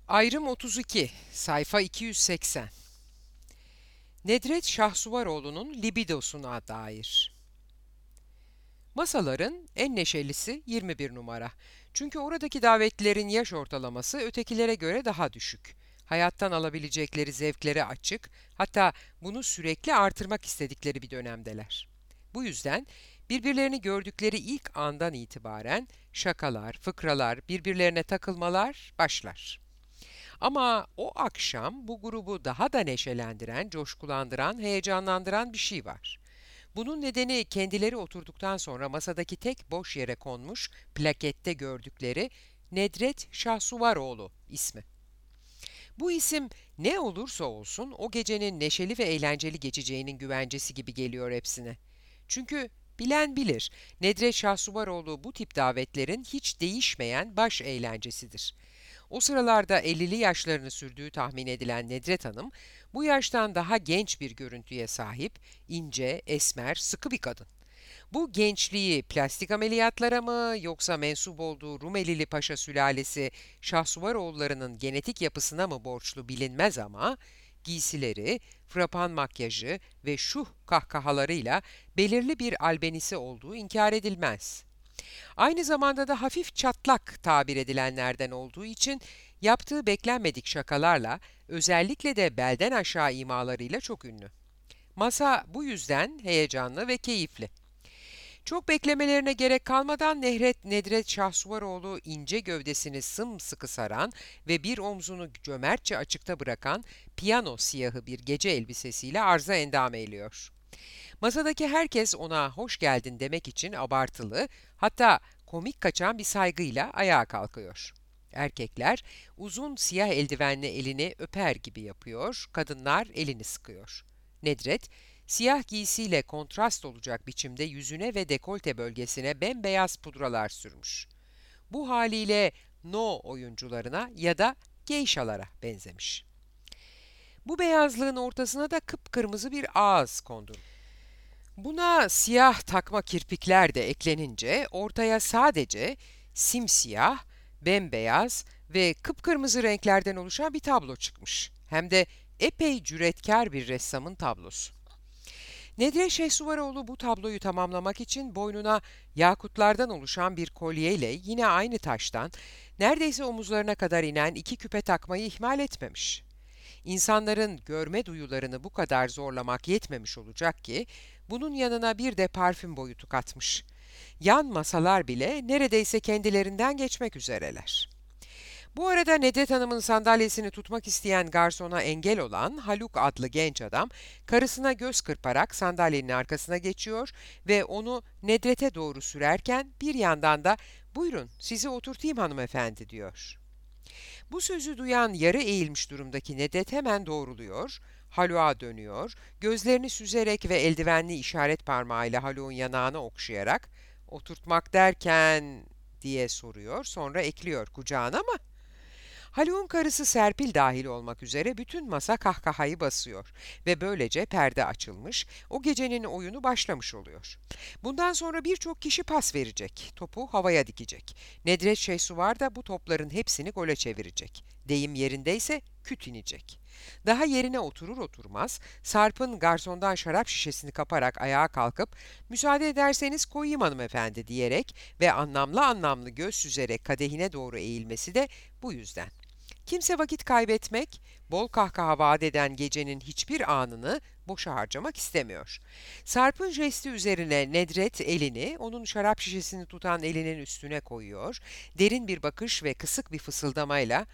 Ayrım 32, sayfa 280. Nedret Şahsuvaroğlu'nun libidosuna dair. Masaların en neşelisi 21 numara. Çünkü oradaki davetlilerin yaş ortalaması ötekilere göre daha düşük. Hayattan alabilecekleri zevklere açık, hatta bunu sürekli artırmak istedikleri bir dönemdeler. Bu yüzden birbirlerini gördükleri ilk andan itibaren şakalar, fıkralar, birbirlerine takılmalar başlar. Ama o akşam bu grubu daha da neşelendiren, coşkulandıran, heyecanlandıran bir şey var. Bunun nedeni kendileri oturduktan sonra masadaki tek boş yere konmuş plakette gördükleri Nedret Şahsuvaroğlu ismi. Bu isim ne olursa olsun o gecenin neşeli ve eğlenceli geçeceğinin güvencesi gibi geliyor hepsine. Çünkü bilen bilir, Nedret Şahsuvaroğlu bu tip davetlerin hiç değişmeyen baş eğlencesidir. O sıralarda 50'li yaşlarını sürdüğü tahmin edilen Nedret Hanım, bu yaştan daha genç bir görüntüye sahip, ince, esmer, sıkı bir kadın. Bu gençliği plastik ameliyatlara mı yoksa mensup olduğu Rumelili Paşa sülalesi Şahsuvaroğullarının genetik yapısına mı borçlu bilinmez ama giysileri, frapan makyajı ve şuh kahkahalarıyla belirli bir albenisi olduğu inkar edilmez. Aynı zamanda da hafif çatlak tabir edilenlerden olduğu için yaptığı beklenmedik şakalarla, özellikle de belden aşağı imalarıyla çok ünlü. Masa bu yüzden heyecanlı ve keyifli. Çok beklemelerine gerek kalmadan Nedret Şahsuvaroğlu ince gövdesini sımsıkı saran ve bir omzunu cömertçe açıkta bırakan piyano siyahı bir gece elbisesiyle arza endam eyliyor. Masadaki herkes ona hoş geldin demek için abartılı, hatta komik kaçan bir saygıyla ayağa kalkıyor. Erkekler uzun siyah eldivenli elini öper gibi yapıyor, kadınlar elini sıkıyor. Nedret, siyah giysiyle kontrast olacak biçimde yüzüne ve dekolte bölgesine bembeyaz pudralar sürmüş. Bu haliyle no oyuncularına ya da geyşalara benzemiş. Bu beyazlığın ortasına da kıpkırmızı bir ağız kondu. Buna siyah takma kirpikler de eklenince ortaya sadece simsiyah, bembeyaz ve kıpkırmızı renklerden oluşan bir tablo çıkmış. Hem de epey cüretkar bir ressamın tablosu. Nedret Şehsuvaroğlu bu tabloyu tamamlamak için boynuna yakutlardan oluşan bir kolyeyle yine aynı taştan neredeyse omuzlarına kadar inen iki küpe takmayı ihmal etmemiş. İnsanların görme duyularını bu kadar zorlamak yetmemiş olacak ki, bunun yanına bir de parfüm boyutu katmış. Yan masalar bile neredeyse kendilerinden geçmek üzereler. Bu arada Nedret Hanım'ın sandalyesini tutmak isteyen garsona engel olan Haluk adlı genç adam, karısına göz kırparak sandalyenin arkasına geçiyor ve onu Nedret'e doğru sürerken bir yandan da "Buyurun, sizi oturtayım hanımefendi." diyor. Bu sözü duyan yarı eğilmiş durumdaki Nedet hemen doğruluyor, Haluk'a dönüyor, gözlerini süzerek ve eldivenli işaret parmağıyla Haluk'un yanağını okşayarak "Oturtmak derken?" diye soruyor, sonra ekliyor, "Kucağına mı?" Haluk'un karısı Serpil dahil olmak üzere bütün masa kahkahayı basıyor ve böylece perde açılmış, o gecenin oyunu başlamış oluyor. Bundan sonra birçok kişi pas verecek, topu havaya dikecek. Nedret Şehsuvar da bu topların hepsini gole çevirecek. Deyim yerindeyse küt inecek. Daha yerine oturur oturmaz Sarp'ın garsondan şarap şişesini kaparak ayağa kalkıp "Müsaade ederseniz koyayım hanımefendi." diyerek ve anlamlı anlamlı göz süzerek kadehine doğru eğilmesi de bu yüzden. Kimse vakit kaybetmek, bol kahkaha vaat eden gecenin hiçbir anını boşa harcamak istemiyor. Sarp'ın jesti üzerine Nedret elini onun şarap şişesini tutan elinin üstüne koyuyor, derin bir bakış ve kısık bir fısıldamayla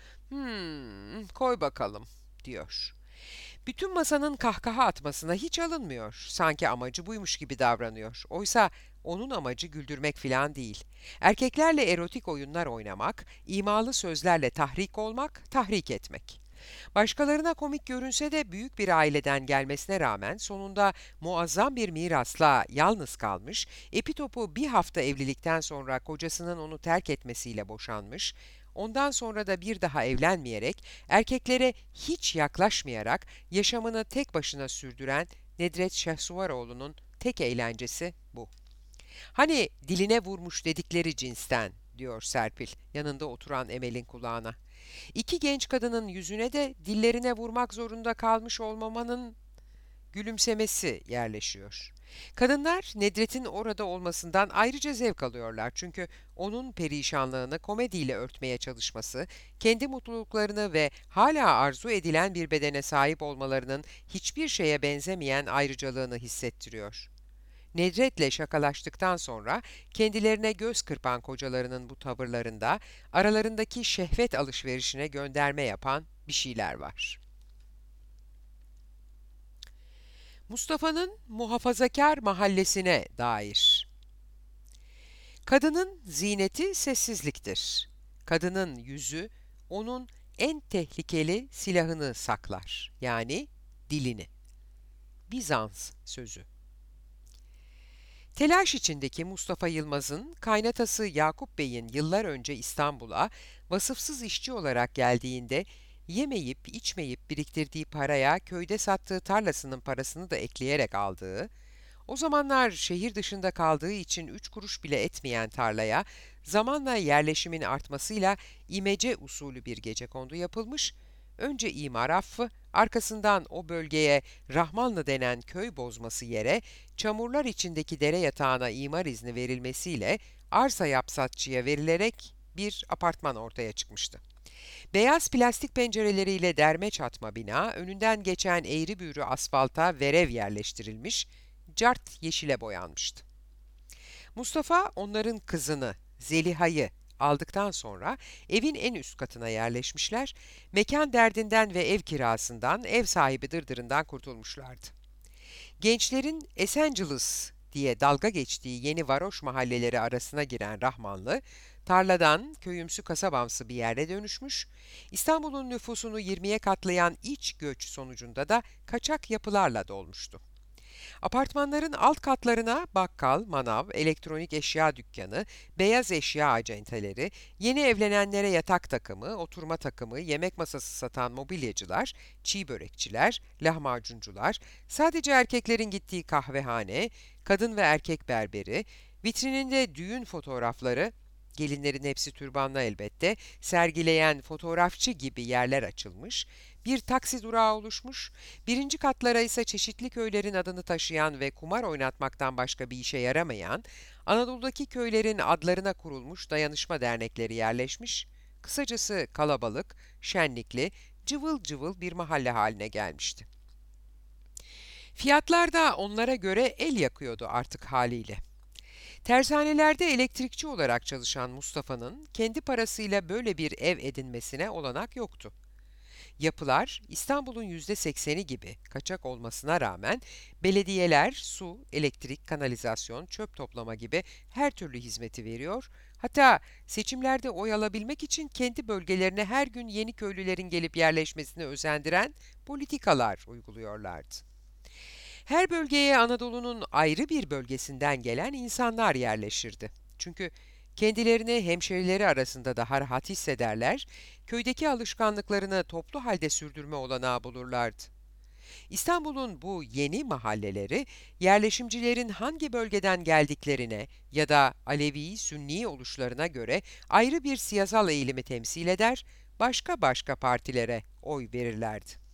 koy bakalım." diyor. Bütün masanın kahkaha atmasına hiç alınmıyor. Sanki amacı buymuş gibi davranıyor. Oysa onun amacı güldürmek filan değil. Erkeklerle erotik oyunlar oynamak, imalı sözlerle tahrik olmak, tahrik etmek. Başkalarına komik görünse de büyük bir aileden gelmesine rağmen sonunda muazzam bir mirasla yalnız kalmış, Epitop'u bir hafta evlilikten sonra kocasının onu terk etmesiyle boşanmış, ondan sonra da bir daha evlenmeyerek, erkeklere hiç yaklaşmayarak yaşamını tek başına sürdüren Nedret Şehsuvaroğlu'nun tek eğlencesi bu. "Hani diline vurmuş dedikleri cinsten." diyor Serpil, yanında oturan Emel'in kulağına. İki genç kadının yüzüne de dillerine vurmak zorunda kalmış olmamanın gülümsemesi yerleşiyor. Kadınlar Nedret'in orada olmasından ayrıca zevk alıyorlar çünkü onun perişanlığını komediyle örtmeye çalışması, kendi mutluluklarını ve hala arzu edilen bir bedene sahip olmalarının hiçbir şeye benzemeyen ayrıcalığını hissettiriyor. Nedret'le şakalaştıktan sonra kendilerine göz kırpan kocalarının bu tavırlarında aralarındaki şehvet alışverişine gönderme yapan bir şeyler var. Mustafa'nın muhafazakar mahallesine dair. Kadının zineti sessizliktir. Kadının yüzü onun en tehlikeli silahını saklar. Yani dilini. Bizans sözü. Telaş içindeki Mustafa Yılmaz'ın kaynatası Yakup Bey'in yıllar önce İstanbul'a vasıfsız işçi olarak geldiğinde yemeyip içmeyip biriktirdiği paraya köyde sattığı tarlasının parasını da ekleyerek aldığı, o zamanlar şehir dışında kaldığı için 3 kuruş bile etmeyen tarlaya zamanla yerleşimin artmasıyla imece usulü bir gecekondu yapılmış, önce imar affı, arkasından o bölgeye Rahmanlı denen köy bozması yere çamurlar içindeki dere yatağına imar izni verilmesiyle arsa yapsatçıya verilerek bir apartman ortaya çıkmıştı. Beyaz plastik pencereleriyle derme çatma bina, önünden geçen eğri büğrü asfalta verev yerleştirilmiş, cart yeşile boyanmıştı. Mustafa onların kızını, Zeliha'yı aldıktan sonra evin en üst katına yerleşmişler, mekan derdinden ve ev kirasından, ev sahibi dırdırından kurtulmuşlardı. Gençlerin Esenciles diye dalga geçtiği yeni varoş mahalleleri arasına giren Rahmanlı, tarladan köyümsü kasabamsı bir yere dönüşmüş, İstanbul'un nüfusunu 20'ye katlayan iç göç sonucunda da kaçak yapılarla dolmuştu. Apartmanların alt katlarına bakkal, manav, elektronik eşya dükkanı, beyaz eşya acenteleri, yeni evlenenlere yatak takımı, oturma takımı, yemek masası satan mobilyacılar, çiğ börekçiler, lahmacuncular, sadece erkeklerin gittiği kahvehane, kadın ve erkek berberi, vitrininde düğün fotoğrafları, gelinlerin hepsi türbanlı elbette, sergileyen fotoğrafçı gibi yerler açılmış, bir taksi durağı oluşmuş, birinci katlara ise çeşitli köylerin adını taşıyan ve kumar oynatmaktan başka bir işe yaramayan, Anadolu'daki köylerin adlarına kurulmuş dayanışma dernekleri yerleşmiş, kısacası kalabalık, şenlikli, cıvıl cıvıl bir mahalle haline gelmişti. Fiyatlar da onlara göre el yakıyordu artık haliyle. Tersanelerde elektrikçi olarak çalışan Mustafa'nın kendi parasıyla böyle bir ev edinmesine olanak yoktu. Yapılar İstanbul'un %80'i gibi kaçak olmasına rağmen belediyeler su, elektrik, kanalizasyon, çöp toplama gibi her türlü hizmeti veriyor. Hatta seçimlerde oy alabilmek için kendi bölgelerine her gün yeni köylülerin gelip yerleşmesini özendiren politikalar uyguluyorlardı. Her bölgeye Anadolu'nun ayrı bir bölgesinden gelen insanlar yerleşirdi. Çünkü kendilerini hemşerileri arasında daha rahat hissederler, köydeki alışkanlıklarını toplu halde sürdürme olanağı bulurlardı. İstanbul'un bu yeni mahalleleri, yerleşimcilerin hangi bölgeden geldiklerine ya da Alevi-Sünni oluşlarına göre ayrı bir siyasal eğilimi temsil eder, başka partilere oy verirlerdi.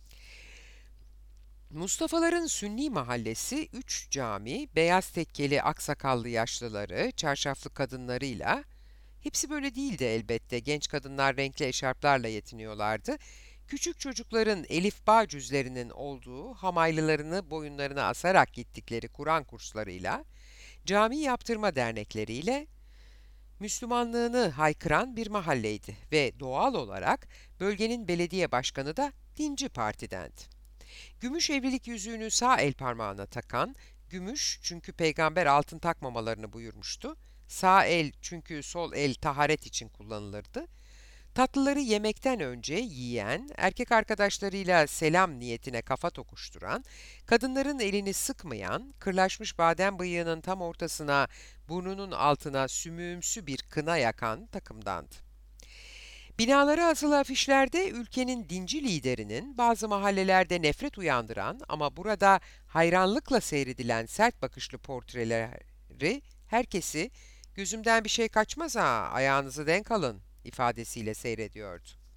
Mustafa'ların Sünni mahallesi 3 cami, beyaz tekkeli aksakallı yaşlıları, çarşaflı kadınlarıyla, hepsi böyle değildi elbette, genç kadınlar renkli eşarplarla yetiniyorlardı. Küçük çocukların elifba cüzlerinin olduğu, hamaylılarını boyunlarına asarak gittikleri Kur'an kurslarıyla, cami yaptırma dernekleriyle, Müslümanlığını haykıran bir mahalleydi ve doğal olarak bölgenin belediye başkanı da dinci partidendi. Gümüş evlilik yüzüğünü sağ el parmağına takan, gümüş çünkü peygamber altın takmamalarını buyurmuştu, sağ el çünkü sol el taharet için kullanılırdı, tatlıları yemekten önce yiyen, erkek arkadaşlarıyla selam niyetine kafa tokuşturan, kadınların elini sıkmayan, kırlaşmış badem bıyığının tam ortasına, burnunun altına sümüğümsü bir kına yakan takımdandı. Binalara asılı afişlerde ülkenin dinci liderinin bazı mahallelerde nefret uyandıran ama burada hayranlıkla seyredilen sert bakışlı portreleri herkesi "gözümden bir şey kaçmaz ha, ayağınızı denk alın" ifadesiyle seyrediyordu.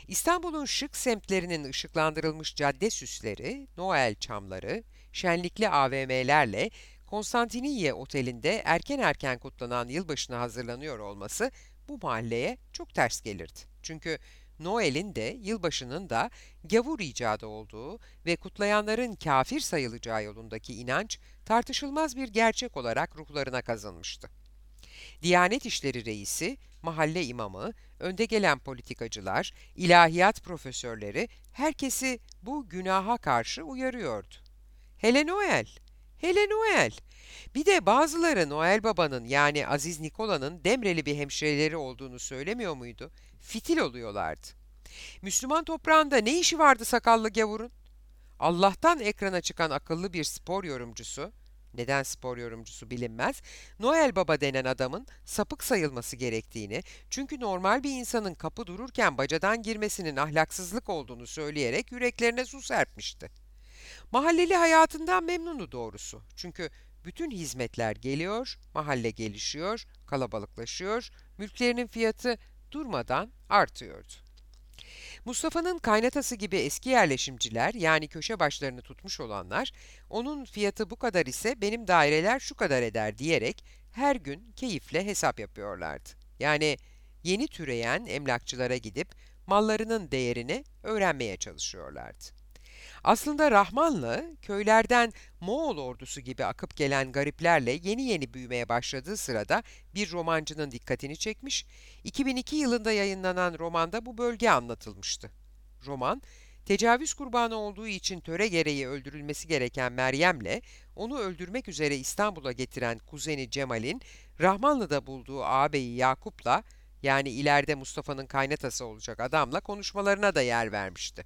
İstanbul'un şık semtlerinin ışıklandırılmış cadde süsleri, Noel çamları, şenlikli AVM'lerle Konstantiniye Oteli'nde erken erken kutlanan yılbaşına hazırlanıyor olması bu mahalleye çok ters gelirdi. Çünkü Noel'in de yılbaşının da gavur icadı olduğu ve kutlayanların kafir sayılacağı yolundaki inanç tartışılmaz bir gerçek olarak ruhlarına kazınmıştı. Diyanet İşleri Reisi, mahalle imamı, önde gelen politikacılar, ilahiyat profesörleri herkesi bu günaha karşı uyarıyordu. Hele Noel, hele Noel. Bir de bazıları Noel Baba'nın yani Aziz Nikola'nın Demreli bir hemşireleri olduğunu söylemiyor muydu? Fitil oluyorlardı. Müslüman toprağında ne işi vardı sakallı gavurun? Allah'tan ekrana çıkan akıllı bir spor yorumcusu, neden spor yorumcusu bilinmez, Noel Baba denen adamın sapık sayılması gerektiğini, çünkü normal bir insanın kapı dururken bacadan girmesinin ahlaksızlık olduğunu söyleyerek yüreklerine su serpmişti. Mahalleli hayatından memnundu doğrusu. Çünkü bütün hizmetler geliyor, mahalle gelişiyor, kalabalıklaşıyor, mülklerinin fiyatı durmadan artıyordu. Mustafa'nın kaynatası gibi eski yerleşimciler yani köşe başlarını tutmuş olanlar onun fiyatı bu kadar ise benim daireler şu kadar eder diyerek her gün keyifle hesap yapıyorlardı. Yani yeni türeyen emlakçılara gidip mallarının değerini öğrenmeye çalışıyorlardı. Aslında Rahmanlı, köylerden Moğol ordusu gibi akıp gelen gariplerle yeni yeni büyümeye başladığı sırada bir romancının dikkatini çekmiş, 2002 yılında yayınlanan romanda bu bölge anlatılmıştı. Roman, tecavüz kurbanı olduğu için töre gereği öldürülmesi gereken Meryem'le onu öldürmek üzere İstanbul'a getiren kuzeni Cemal'in Rahmanlı'da bulduğu ağabeyi Yakup'la yani ileride Mustafa'nın kaynatası olacak adamla konuşmalarına da yer vermişti.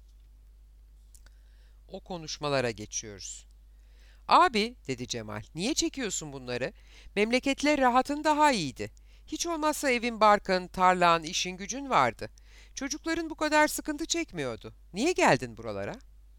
O konuşmalara geçiyoruz. Abi, dedi Cemal, niye çekiyorsun bunları? Memleketle rahatın daha iyiydi. Hiç olmazsa evin barkın, tarlan, işin gücün vardı. Çocukların bu kadar sıkıntı çekmiyordu. Niye geldin buralara?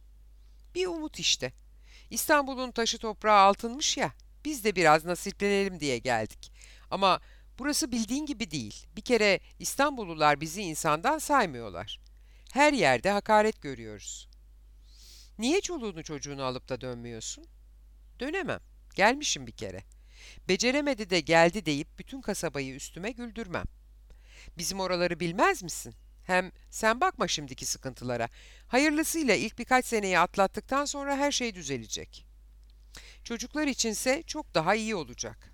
Bir umut işte. İstanbul'un taşı toprağı altınmış ya, biz de biraz nasiplenelim diye geldik. Ama burası bildiğin gibi değil. Bir kere İstanbullular bizi insandan saymıyorlar. Her yerde hakaret görüyoruz. Niye çoluğunu çocuğunu alıp da dönmüyorsun? Dönemem. Gelmişim bir kere. Beceremedi de geldi deyip bütün kasabayı üstüme güldürmem. Bizim oraları bilmez misin? Hem sen bakma şimdiki sıkıntılara. Hayırlısıyla ilk birkaç seneyi atlattıktan sonra her şey düzelecek. Çocuklar içinse çok daha iyi olacak.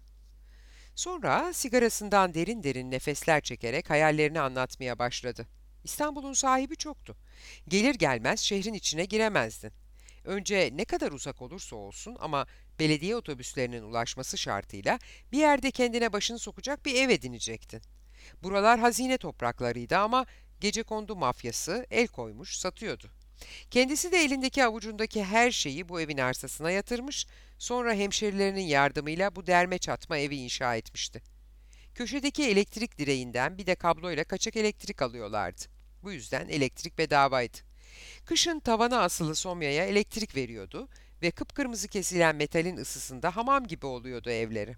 Sonra sigarasından derin derin nefesler çekerek hayallerini anlatmaya başladı. İstanbul'un sahibi çoktu. Gelir gelmez şehrin içine giremezdin. Önce ne kadar uzak olursa olsun ama belediye otobüslerinin ulaşması şartıyla bir yerde kendine başını sokacak bir ev edinecektin. Buralar hazine topraklarıydı ama gecekondu mafyası el koymuş satıyordu. Kendisi de elindeki avucundaki her şeyi bu evin arsasına yatırmış, sonra hemşerilerinin yardımıyla bu derme çatma evi inşa etmişti. Köşedeki elektrik direğinden bir de kabloyla kaçak elektrik alıyorlardı. Bu yüzden elektrik bedavaydı. Kışın tavana asılı somyaya elektrik veriyordu ve kıpkırmızı kesilen metalin ısısında hamam gibi oluyordu evleri.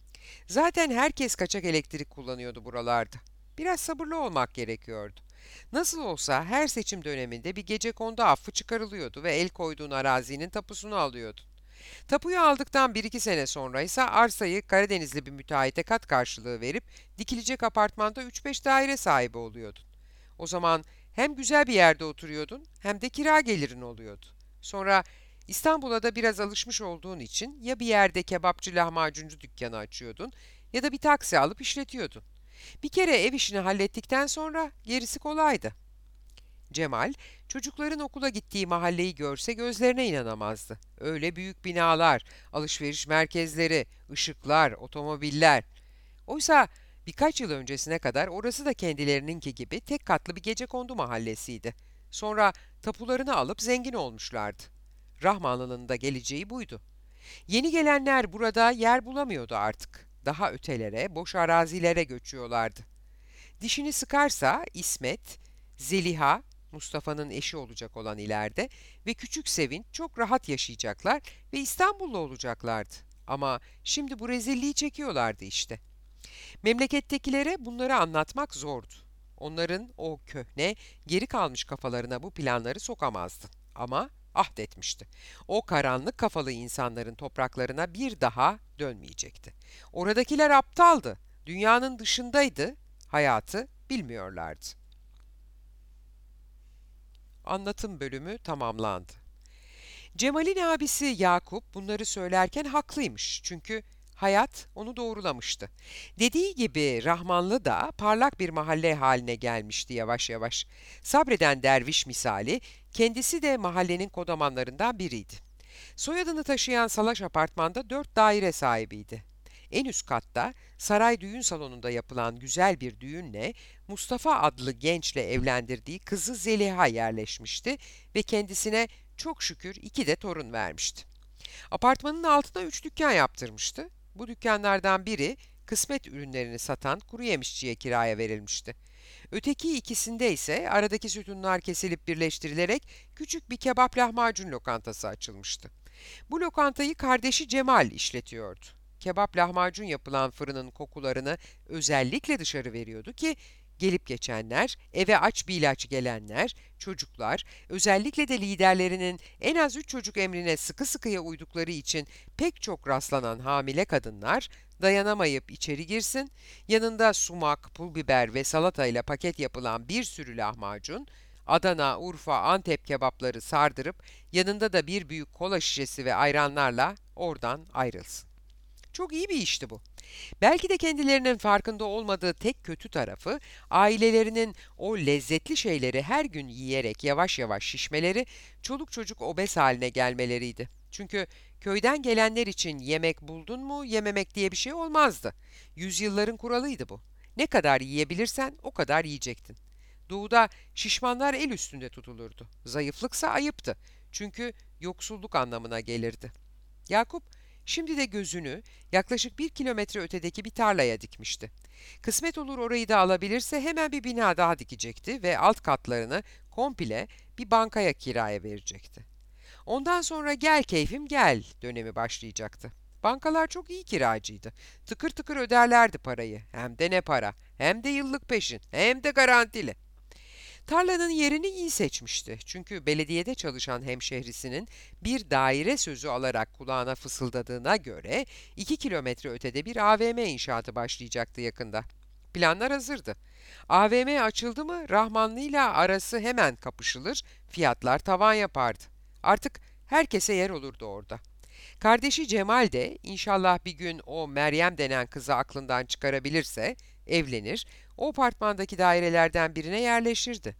Zaten herkes kaçak elektrik kullanıyordu buralarda. Biraz sabırlı olmak gerekiyordu. Nasıl olsa her seçim döneminde bir gecekondu affı çıkarılıyordu ve el koyduğun arazinin tapusunu alıyordun. Tapuyu aldıktan 1-2 sene sonra ise arsayı Karadenizli bir müteahhite kat karşılığı verip dikilecek apartmanda 3-5 daire sahibi oluyordun. O zaman hem güzel bir yerde oturuyordun hem de kira gelirin oluyordu. Sonra İstanbul'a da biraz alışmış olduğun için ya bir yerde kebapçı lahmacuncu dükkanı açıyordun ya da bir taksi alıp işletiyordun. Bir kere ev işini hallettikten sonra gerisi kolaydı. Cemal, çocukların okula gittiği mahalleyi görse gözlerine inanamazdı. Öyle büyük binalar, alışveriş merkezleri, ışıklar, otomobiller. Oysa birkaç yıl öncesine kadar orası da kendilerininki gibi tek katlı bir gecekondu mahallesiydi. Sonra tapularını alıp zengin olmuşlardı. Rahmanlı'nın da geleceği buydu. Yeni gelenler burada yer bulamıyordu artık. Daha ötelere, boş arazilere göçüyorlardı. Dişini sıkarsa İsmet, Zeliha, Mustafa'nın eşi olacak olan ileride ve küçük Sevinç çok rahat yaşayacaklar ve İstanbullu olacaklardı. Ama şimdi bu rezilliği çekiyorlardı işte. Memlekettekilere bunları anlatmak zordu. Onların o köhne, geri kalmış kafalarına bu planları sokamazdı. Ama ahdetmişti. O karanlık kafalı insanların topraklarına bir daha dönmeyecekti. Oradakiler aptaldı. Dünyanın dışındaydı. Hayatı bilmiyorlardı. Anlatım bölümü tamamlandı. Cemal'in abisi Yakup bunları söylerken haklıymış. Çünkü hayat onu doğrulamıştı. Dediği gibi Rahmanlı da parlak bir mahalle haline gelmişti yavaş yavaş. Sabreden derviş misali, kendisi de mahallenin kodamanlarından biriydi. Soyadını taşıyan salaş apartmanda 4 daire sahibiydi. En üst katta saray düğün salonunda yapılan güzel bir düğünle Mustafa adlı gençle evlendirdiği kızı Zeliha yerleşmişti ve kendisine çok şükür 2 de torun vermişti. Apartmanın altına 3 dükkan yaptırmıştı. Bu dükkanlardan biri kısmet ürünlerini satan kuru yemişçiye kiraya verilmişti. Öteki ikisinde ise aradaki sütunlar kesilip birleştirilerek küçük bir kebap lahmacun lokantası açılmıştı. Bu lokantayı kardeşi Cemal işletiyordu. Kebap lahmacun yapılan fırının kokularını özellikle dışarı veriyordu ki gelip geçenler, eve aç bir ilaç gelenler, çocuklar, özellikle de liderlerinin en az 3 çocuk emrine sıkı sıkıya uydukları için pek çok rastlanan hamile kadınlar dayanamayıp içeri girsin, yanında sumak, pul biber ve salatayla paket yapılan bir sürü lahmacun, Adana, Urfa, Antep kebapları sardırıp yanında da bir büyük kola şişesi ve ayranlarla oradan ayrılsın. Çok iyi bir işti bu. Belki de kendilerinin farkında olmadığı tek kötü tarafı, ailelerinin o lezzetli şeyleri her gün yiyerek yavaş yavaş şişmeleri, çoluk çocuk obez haline gelmeleriydi. Çünkü köyden gelenler için yemek buldun mu yememek diye bir şey olmazdı. Yüzyılların kuralıydı bu. Ne kadar yiyebilirsen o kadar yiyecektin. Doğuda şişmanlar el üstünde tutulurdu. Zayıflıksa ayıptı. Çünkü yoksulluk anlamına gelirdi. Yakup şimdi de gözünü yaklaşık 1 kilometre ötedeki bir tarlaya dikmişti. Kısmet olur orayı da alabilirse hemen bir bina daha dikecekti ve alt katlarını komple bir bankaya kiraya verecekti. Ondan sonra gel keyfim gel dönemi başlayacaktı. Bankalar çok iyi kiracıydı. Tıkır tıkır öderlerdi parayı. Hem de ne para. Hem de yıllık peşin. Hem de garantili. Tarlanın yerini iyi seçmişti. Çünkü belediyede çalışan hemşehrisinin bir daire sözü alarak kulağına fısıldadığına göre 2 kilometre ötede bir AVM inşaatı başlayacaktı yakında. Planlar hazırdı. AVM açıldı mı Rahmanlı'yla arası hemen kapışılır, fiyatlar tavan yapardı. Artık herkese yer olurdu orada. Kardeşi Cemal de inşallah bir gün o Meryem denen kızı aklından çıkarabilirse evlenir, o apartmandaki dairelerden birine yerleşirdi.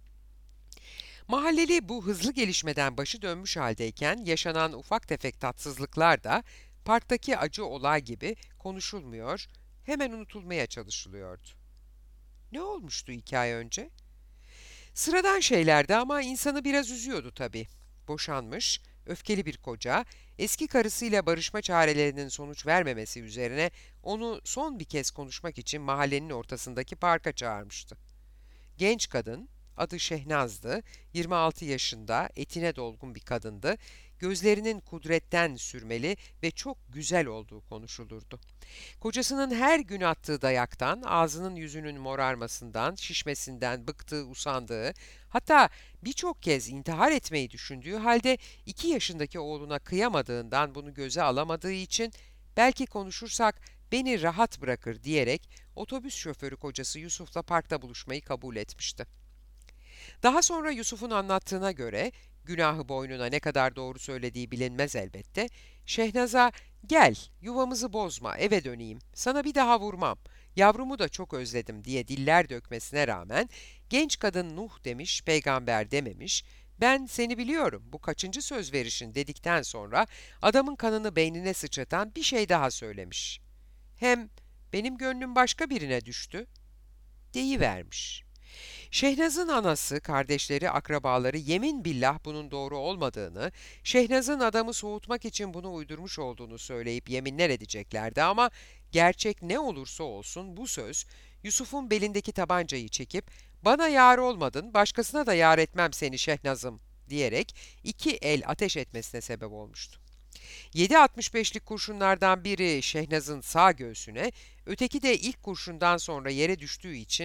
Mahalleli bu hızlı gelişmeden başı dönmüş haldeyken yaşanan ufak tefek tatsızlıklar da parktaki acı olay gibi konuşulmuyor, hemen unutulmaya çalışılıyordu. Ne olmuştu 2 ay önce? Sıradan şeylerdi ama insanı biraz üzüyordu tabii. Boşanmış, öfkeli bir koca, eski karısıyla barışma çarelerinin sonuç vermemesi üzerine onu son bir kez konuşmak için mahallenin ortasındaki parka çağırmıştı. Genç kadın, adı Şehnaz'dı, 26 yaşında, etine dolgun bir kadındı, gözlerinin kudretten sürmeli ve çok güzel olduğu konuşulurdu. Kocasının her gün attığı dayaktan, ağzının yüzünün morarmasından, şişmesinden bıktığı, usandığı, hatta birçok kez intihar etmeyi düşündüğü halde 2 yaşındaki oğluna kıyamadığından bunu göze alamadığı için belki konuşursak beni rahat bırakır diyerek otobüs şoförü kocası Yusuf'la parkta buluşmayı kabul etmişti. Daha sonra Yusuf'un anlattığına göre, günahı boynuna ne kadar doğru söylediği bilinmez elbette, Şehnaz'a "Gel, yuvamızı bozma, eve döneyim, sana bir daha vurmam, yavrumu da çok özledim" diye diller dökmesine rağmen, genç kadın Nuh demiş, peygamber dememiş, "Ben seni biliyorum, bu kaçıncı söz verişin" dedikten sonra adamın kanını beynine sıçratan bir şey daha söylemiş. Hem "benim gönlüm başka birine düştü" deyivermiş. Şehnaz'ın anası, kardeşleri, akrabaları yemin billah bunun doğru olmadığını, Şehnaz'ın adamı soğutmak için bunu uydurmuş olduğunu söyleyip yeminler edeceklerdi ama gerçek ne olursa olsun bu söz Yusuf'un belindeki tabancayı çekip "Bana yar olmadın, başkasına da yar etmem seni Şehnaz'ım" diyerek 2 el ateş etmesine sebep olmuştu. 7.65'lik kurşunlardan biri Şehnaz'ın sağ göğsüne, öteki de ilk kurşundan sonra yere düştüğü için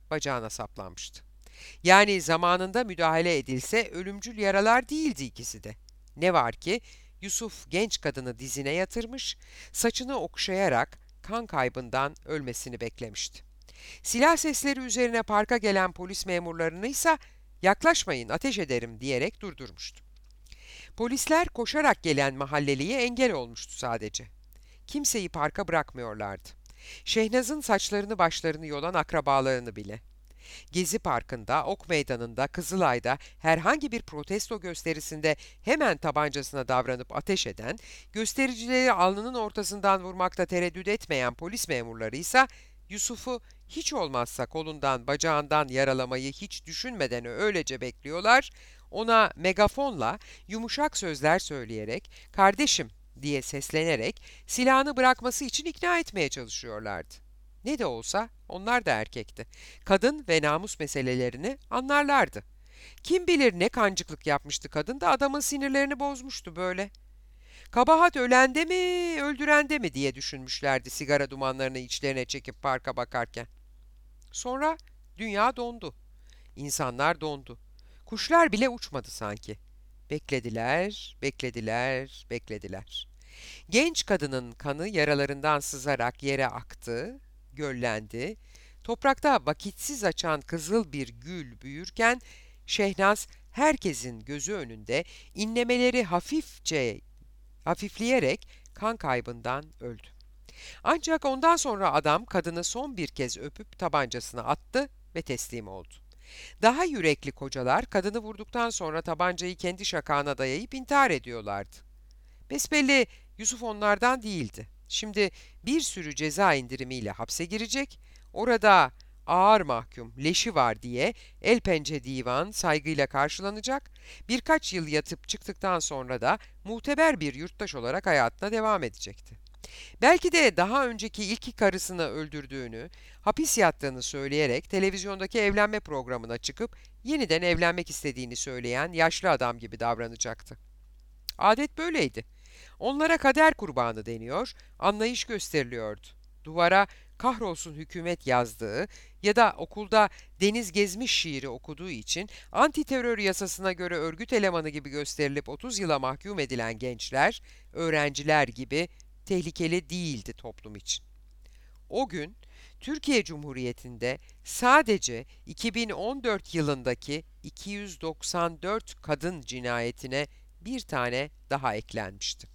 bacağına saplanmıştı. Yani zamanında müdahale edilse ölümcül yaralar değildi ikisi de. Ne var ki Yusuf genç kadını dizine yatırmış, saçını okşayarak kan kaybından ölmesini beklemişti. Silah sesleri üzerine parka gelen polis memurlarını ise yaklaşmayın ateş ederim diyerek durdurmuştu. Polisler koşarak gelen mahalleliye engel olmuştu sadece. Kimseyi parka bırakmıyorlardı. Şehnaz'ın saçlarını başlarını yolan akrabalarını bile. Gezi Parkı'nda, Ok Meydanı'nda, Kızılay'da herhangi bir protesto gösterisinde hemen tabancasına davranıp ateş eden, göstericileri alnının ortasından vurmakta tereddüt etmeyen polis memurları ise Yusuf'u hiç olmazsa kolundan, bacağından yaralamayı hiç düşünmeden öylece bekliyorlar, ona megafonla yumuşak sözler söyleyerek, "Kardeşim" diye seslenerek silahını bırakması için ikna etmeye çalışıyorlardı. Ne de olsa onlar da erkekti. Kadın ve namus meselelerini anlarlardı. Kim bilir ne kancıklık yapmıştı kadın da adamın sinirlerini bozmuştu böyle. Kabahat ölende mi, öldürende mi diye düşünmüşlerdi sigara dumanlarını içlerine çekip parka bakarken. Sonra dünya dondu. İnsanlar dondu. Kuşlar bile uçmadı sanki. Beklediler, beklediler, beklediler. Genç kadının kanı yaralarından sızarak yere aktı, göllendi. Toprakta vakitsiz açan kızıl bir gül büyürken Şehnaz herkesin gözü önünde inlemeleri hafifleyerek kan kaybından öldü. Ancak ondan sonra adam kadını son bir kez öpüp tabancasını attı ve teslim oldu. Daha yürekli kocalar kadını vurduktan sonra tabancayı kendi şakağına dayayıp intihar ediyorlardı. Besbelli Yusuf onlardan değildi. Şimdi bir sürü ceza indirimiyle hapse girecek, orada ağır mahkum, leşi var diye el pençe divan saygıyla karşılanacak, birkaç yıl yatıp çıktıktan sonra da muteber bir yurttaş olarak hayatına devam edecekti. Belki de daha önceki ilk karısını öldürdüğünü, hapis yattığını söyleyerek televizyondaki evlenme programına çıkıp yeniden evlenmek istediğini söyleyen yaşlı adam gibi davranacaktı. Adet böyleydi. Onlara kader kurbanı deniyor, anlayış gösteriliyordu. Duvara "Kahrolsun hükümet" yazdığı ya da okulda Deniz Gezmiş şiiri okuduğu için anti terör yasasına göre örgüt elemanı gibi gösterilip 30 yıla mahkum edilen gençler, öğrenciler gibi tehlikeli değildi toplum için. O gün Türkiye Cumhuriyeti'nde sadece 2014 yılındaki 294 kadın cinayetine bir tane daha eklenmişti.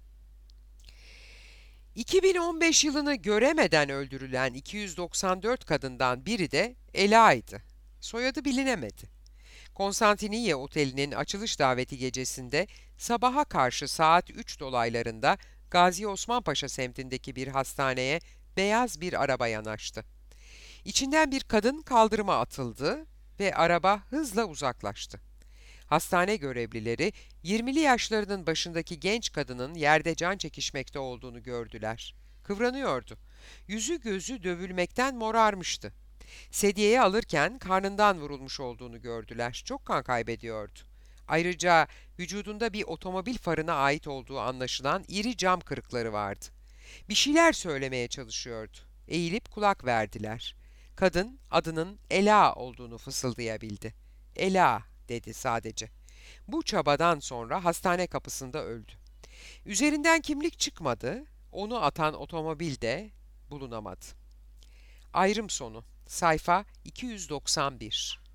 2015 yılını göremeden öldürülen 294 kadından biri de Ela'ydı. Soyadı bilinemedi. Konstantiniye Oteli'nin açılış daveti gecesinde sabaha karşı saat 3 dolaylarında Gazi Osman Paşa semtindeki bir hastaneye beyaz bir araba yanaştı. İçinden bir kadın kaldırıma atıldı ve araba hızla uzaklaştı. Hastane görevlileri 20'li yaşlarının başındaki genç kadının yerde can çekişmekte olduğunu gördüler. Kıvranıyordu. Yüzü gözü dövülmekten morarmıştı. Sedyeye alırken karnından vurulmuş olduğunu gördüler. Çok kan kaybediyordu. Ayrıca vücudunda bir otomobil farına ait olduğu anlaşılan iri cam kırıkları vardı. Bir şeyler söylemeye çalışıyordu. Eğilip kulak verdiler. Kadın adının Ela olduğunu fısıldayabildi. Ela dedi sadece. Bu çabadan sonra hastane kapısında öldü. Üzerinden kimlik çıkmadı, onu atan otomobil de bulunamadı. Ayrım sonu. Sayfa 291.